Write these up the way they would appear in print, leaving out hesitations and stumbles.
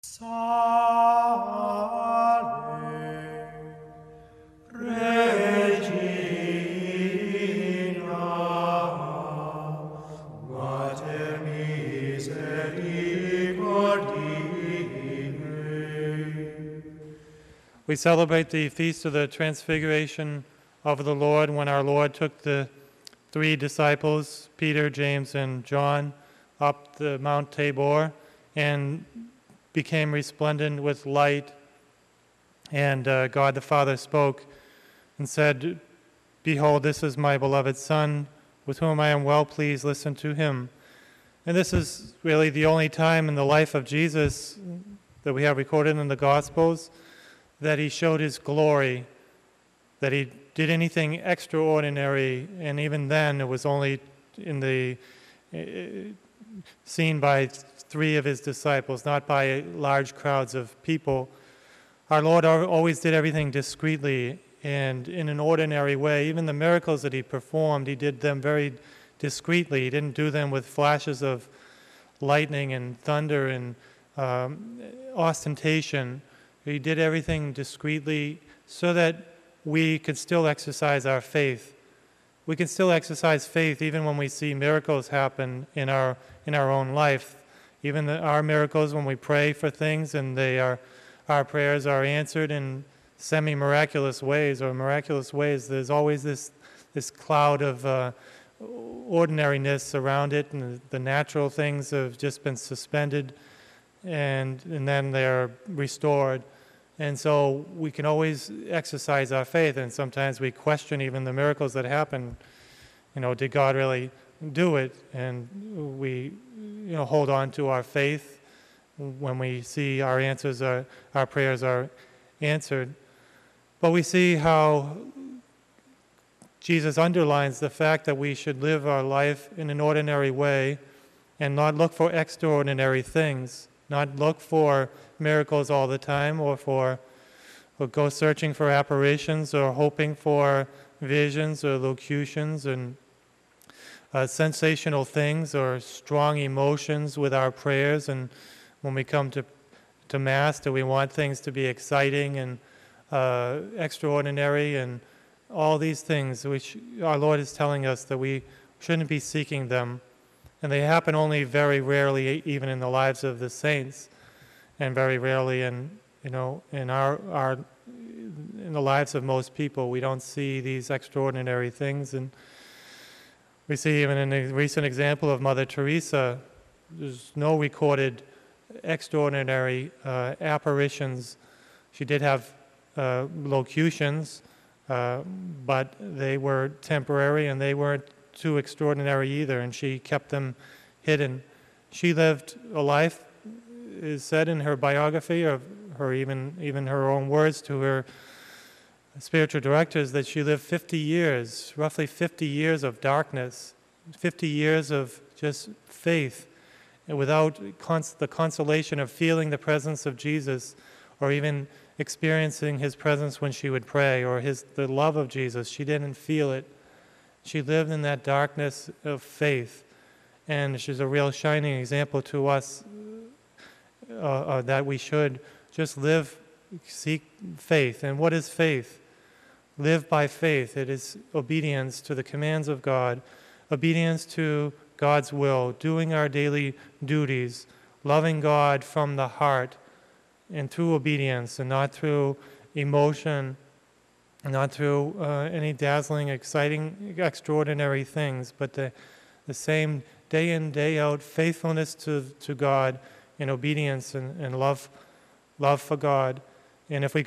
Salve, Regina, Mater misericordiae. We celebrate the feast of the Transfiguration of the Lord, when our Lord took the three disciples, Peter, James, and John, up the Mount Tabor and became resplendent with light. And God the Father spoke and said, "Behold, this is my beloved Son, with whom I am well pleased. Listen to him." And this is really the only time in the life of Jesus that we have recorded in the Gospels that he showed his glory, that he did anything extraordinary, and even then it was only in the seen by three of his disciples, not by large crowds of people. Our Lord always did everything discreetly and in an ordinary way. Even the miracles that he performed, he did them very discreetly. He didn't do them with flashes of lightning and thunder and ostentation. He did everything discreetly so that we could still exercise our faith. We can still exercise faith even when we see miracles happen in our own life. Even our miracles, when we pray for things and our prayers are answered in semi-miraculous ways or miraculous ways, there's always this cloud of ordinariness around it, and the natural things have just been suspended, and then they're restored. And so we can always exercise our faith, and sometimes we question even the miracles that happen. Did God really do it? And we hold on to our faith when we see our prayers are answered. But we see how Jesus underlines the fact that we should live our life in an ordinary way and not look for extraordinary things, not look for miracles all the time or go searching for apparitions or hoping for visions or locutions and sensational things or strong emotions with our prayers. And when we come to Mass, do we want things to be exciting and extraordinary and all these things which our Lord is telling us that we shouldn't be seeking them. And they happen only very rarely, even in the lives of the saints, and very rarely in the lives of most people. We don't see these extraordinary things. And we see even in a recent example of Mother Teresa, there's no recorded extraordinary apparitions. She did have locutions, but they were temporary and they weren't too extraordinary either, and she kept them hidden. She lived a life, is said in her biography, of her even her own words to her spiritual directors, that she lived 50 years, roughly 50 years of darkness, 50 years of just faith, and without the consolation of feeling the presence of Jesus, or even experiencing his presence when she would pray, or the love of Jesus. She didn't feel it. She lived in that darkness of faith, and she's a real shining example to us that we should just seek faith. And what is faith? Live by faith. It is obedience to the commands of God, obedience to God's will, doing our daily duties, loving God from the heart and through obedience, and not through emotion, not through any dazzling, exciting, extraordinary things, but the same day in, day out faithfulness to God in obedience and love for God. And if we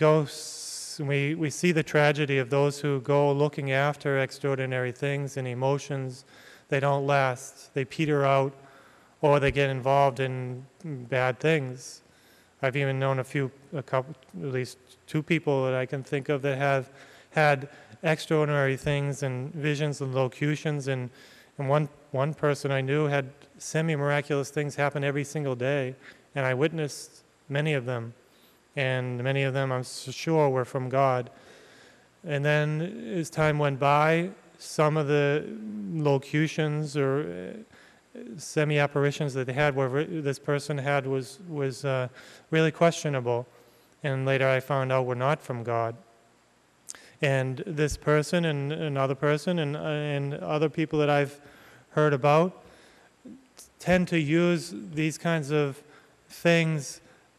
see the tragedy of those who go looking after extraordinary things and emotions. They don't last. They peter out, or they get involved in bad things. I've even known at least two people that I can think of that have had extraordinary things and visions and locutions, and one person I knew had semi-miraculous things happen every single day, and I witnessed many of them, and many of them I'm sure were from God. And then as time went by, some of the locutions semi-apparitions that they had this person had was really questionable, and later I found out were not from God. And this person and another person and other people that I've heard about tend to use these kinds of things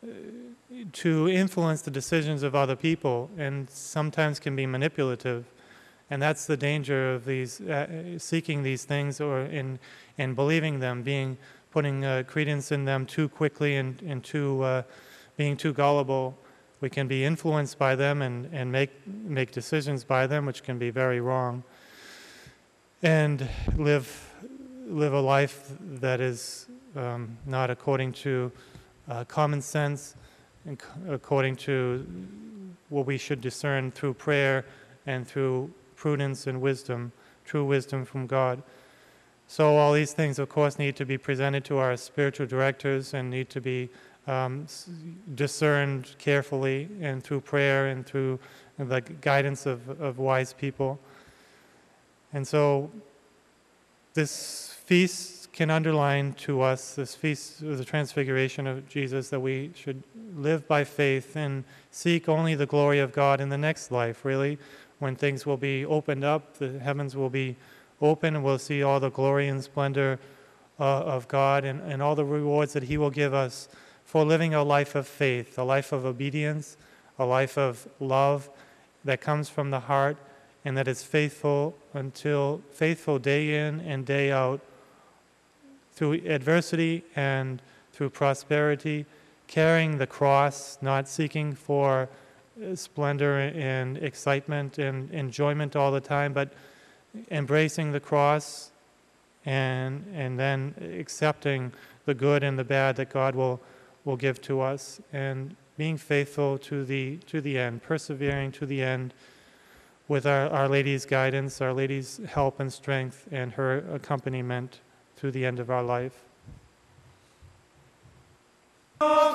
to influence the decisions of other people, and sometimes can be manipulative. And that's the danger of these seeking these things and believing them, putting credence in them too quickly and being too gullible. We can be influenced by them and make decisions by them, which can be very wrong, and live a life that is not according to common sense, and according to what we should discern through prayer and through prudence and wisdom, true wisdom from God. So all these things, of course, need to be presented to our spiritual directors and need to be discerned carefully and through prayer and through the guidance of wise people. And so this feast can underline to us, this feast of the transfiguration of Jesus, that we should live by faith and seek only the glory of God in the next life, really, when things will be opened up, the heavens will be open, and we'll see all the glory and splendor of God and all the rewards that He will give us for living a life of faith, a life of obedience, a life of love that comes from the heart and that is faithful day in and day out, through adversity and through prosperity, carrying the cross, not seeking for splendor and excitement and enjoyment all the time, but embracing the cross and then accepting the good and the bad that God will give to us, and being faithful to the end, persevering to the end with Our Lady's guidance, Our Lady's help and strength, and her accompaniment through the end of our life.